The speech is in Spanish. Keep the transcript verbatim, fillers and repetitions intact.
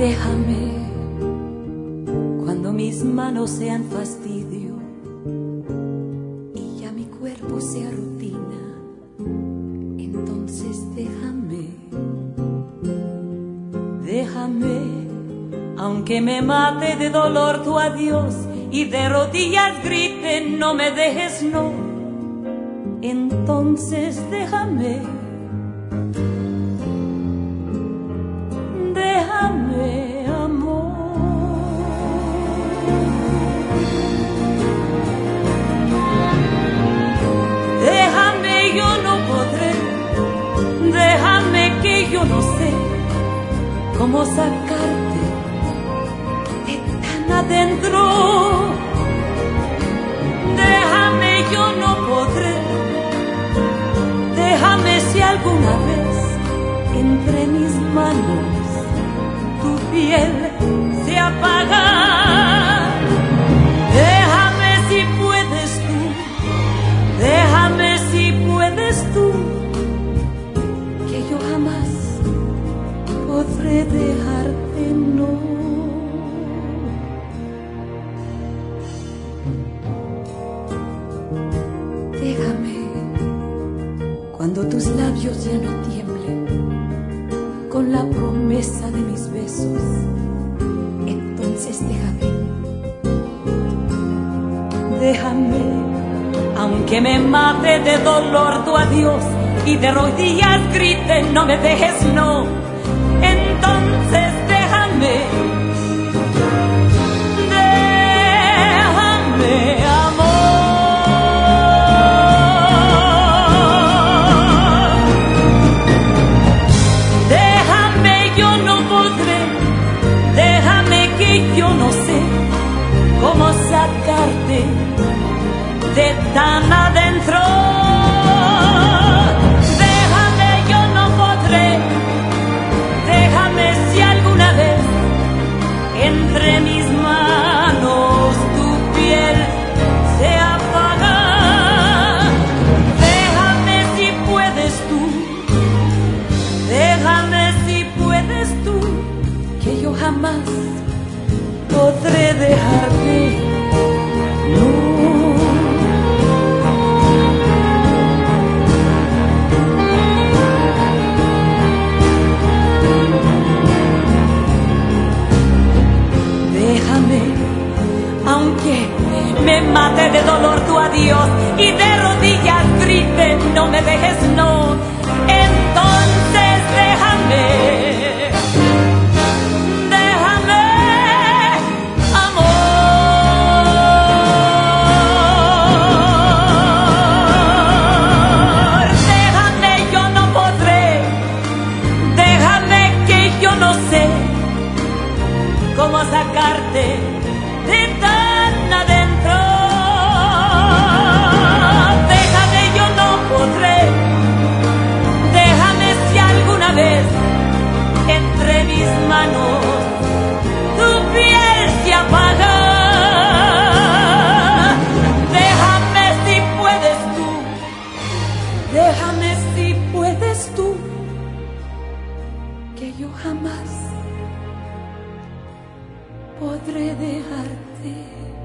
Déjame cuando mis manos sean fastidio y ya mi cuerpo sea rutina, entonces déjame, déjame, aunque me mate de dolor tu adiós y de rodillas grite no me dejes, no, entonces déjame, déjame, amor. Déjame, yo no podré, déjame que yo no sé cómo sacarte de tan adentro. Déjame, yo no podré, déjame si alguna vez entre mis manos tu piel se apaga. Déjame si puedes tú, déjame si puedes tú, que yo jamás podré dejarte, no. Déjame cuando tus labios ya no tiemblen con la promesa de mis besos, entonces déjame, déjame, aunque me mate de dolor tu adiós y de rodillas grite no me dejes, no, entonces déjame, déjame, amor. Yo no sé cómo sacarte de tan adentro. Déjame, yo no podré, déjame si alguna vez entre mis manos tu piel se apaga. Déjame si puedes tú, déjame si puedes tú, que yo jamás podré dejarte, no. Déjame, aunque me mate de dolor tu adiós y de rodillas grite no me dejes, no, entonces déjame. Cómo sacarte de tan adentro. Déjame, yo no podré, déjame si alguna vez entre mis manos tu piel se apaga. Déjame si puedes tú, déjame si puedes tú, que yo jamás podré dejarte.